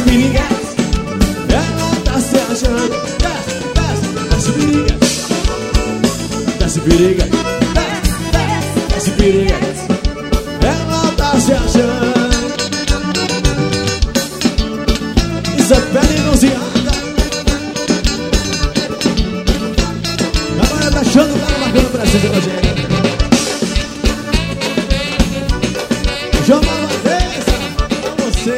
piriguete. Ela tá se achando. Desce piriguete. Desce piriguete. Desce piriguete. Ela tá se achando. Isso é pele bronzeada. Agora tá achando o cara marcando presente pra gente. Joga uma vez pra você.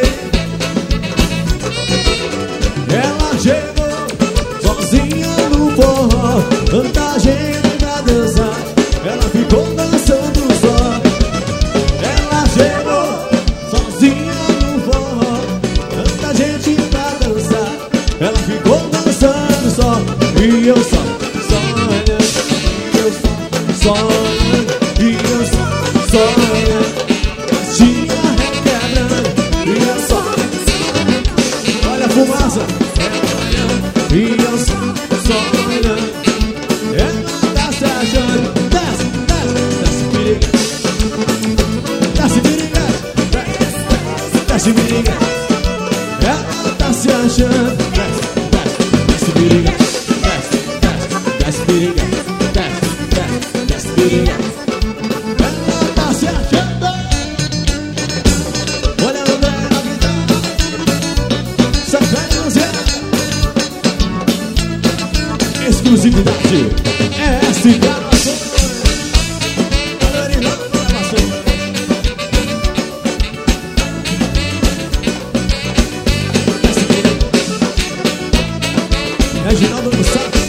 Ela chegou sozinha no forró, tanta gente pra dançar. Ela ficou dançando só. Ela chegou sozinha no forró, tanta gente pra dançar. Ela ficou dançando só. E eu só olhando. E eu só olhando. E eu só olhando. Tinha requebrando. E eu só olha a fumaça. E eu só olhando. Ela tá se achando. Desce piriguete. Desce piriguete. Desce piriguete. Ela tá se achando. Desce piriguete. Desce piriguete. Desce piriguete. Ela tá se achando. Olha o André na guitarra. Safé Zé. Exclusividade S Gravações. Adorino Gravações. Reginaldo dos Santos.